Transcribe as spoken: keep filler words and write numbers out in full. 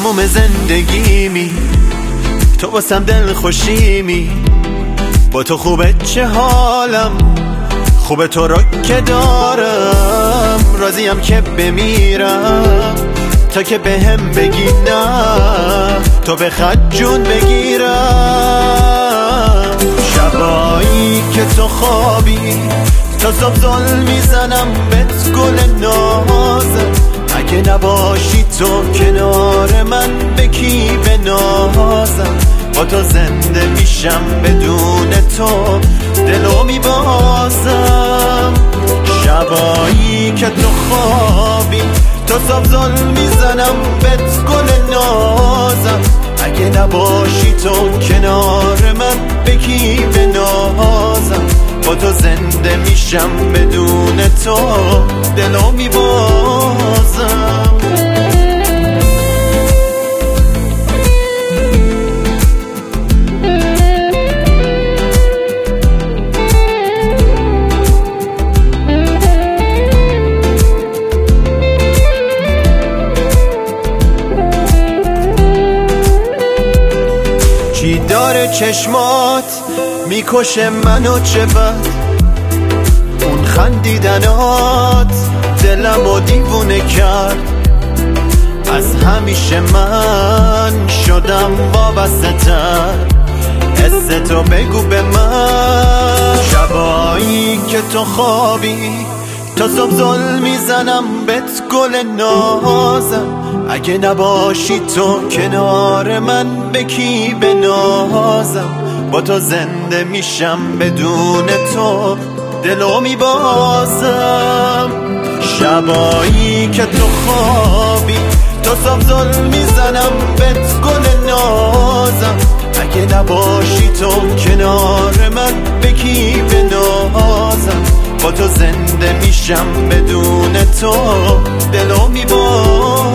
تموم زندگیمی، تو واسم دل خوشیمی. با تو خوبه چه حالم، خوبه تو رو که دارم. راضیم که بمیرم تا که به هم بگی نه، تو به خط جون بگیرم. شبایی که تو خوابی تا صبح زل میزنم بهت گل نازم. اگه نباشی تو کنار من به کی بنازم؟ با تو زنده میشم، بدون تو دلو میبازم. شبایی که تو خوابی تا صبح زل میزنم بهت گل نازم. اگه نباشی تو کنار من به کی بنازم؟ با تو زنده میشم، بدون تو دلو میبازم. چی داره چشمات میکشه منو چه بد؟ اون خندیدنات دلمو دیوونه کرد. از همیشه من شدم وابسته تر، حس تو بگو به من. شبایی که تو خوابی تا صبح زل میزنم بهت گل نازم. اگه نباشی تو کنار من به کی بنازم؟ با تو زنده میشم، بدون تو دلو میبازم. شبایی که تو خوابی تا صبح زل میزنم بهت گل نازم. اگه نباشی تو کنار من به کی بنازم؟ با تو زنده میشم، بدون تو دلو میبازم.